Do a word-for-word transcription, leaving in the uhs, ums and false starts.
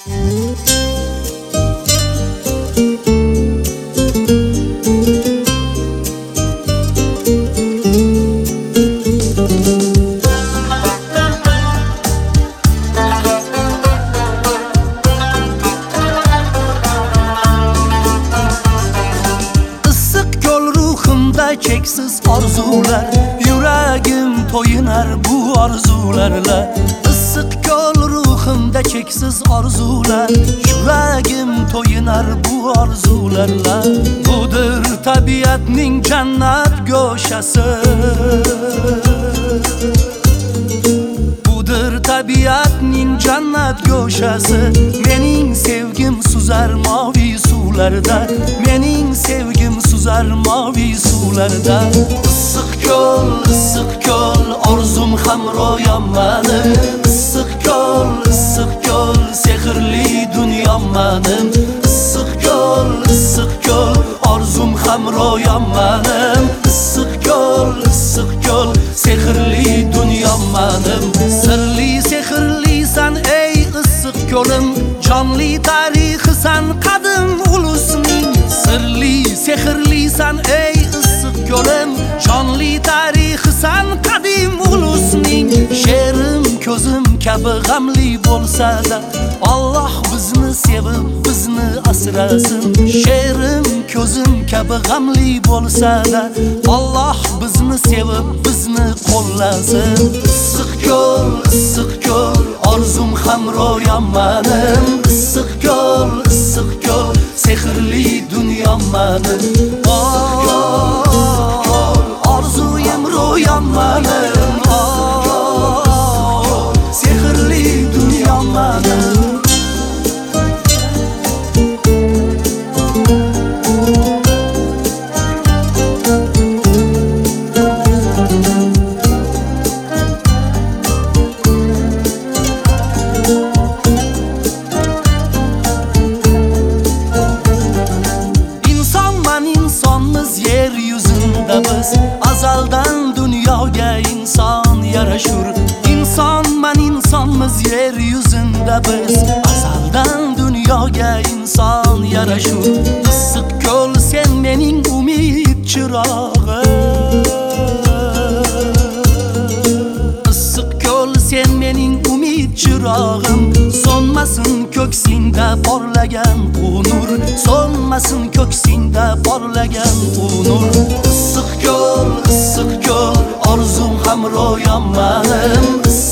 Cheksiz orzular, yuragim to'yinar bu orzularla. Issiq ko'l ruhimda cheksiz orzular, yuragim to'yinar bu orzularla. Budir tabiatning jannat go'shasi, budir tabiatning jannat go'shasi. Mening sevgim suzar mavi suvlarda, mening sevgim suzar mavi suvlarda. Issiq ko'l, issiq ko'l, orzum ham ro'yam mening. Issiq ko'l, issiq ko'l, sehrli dunyom mening. Issiq ko'l, issiq ko'l, orzum ham ro'yam mening. Issiq ko'l, issiq ko'l, sehrli dunyom mening. Sirli sehrlisan ey issiq ko'lim, jonli tarixisan qadim ulusning. Sirli sehrlisan ey issiq ko'lim, jonli tarixisan qadim ulusning. She'rim ko'zim kabi g'amli bo'lsa-da, Alloh bizni sevib bizni asrasin. She'rim ko'zim kabi g'amli bo'lsa-da, Alloh bizni sevib bizni qo'llasin. Issiq ko'l, issiq ko'l, orzum ham ro'yam mening. Issiq ko'l, issiq ko'l, sehrli dunyom mening. Orzuyim ro'yam mening. Sehrli dunyom mening. Azaldan dunyoga inson yarashur. İnson-man insonmiz yer yuzida biz. Azaldan dunyoga inson yarashur. Issiq ko'l sen mening umid chirog'im. Issiq ko'l sen mening umid chirog'im. So'nmasin ko'ksingda porlagan bu nur, so'nmasin ko'ksingda porlagan bu nur. Issiq ko'l, issiq ko'l, orzum ham ro'yam mening.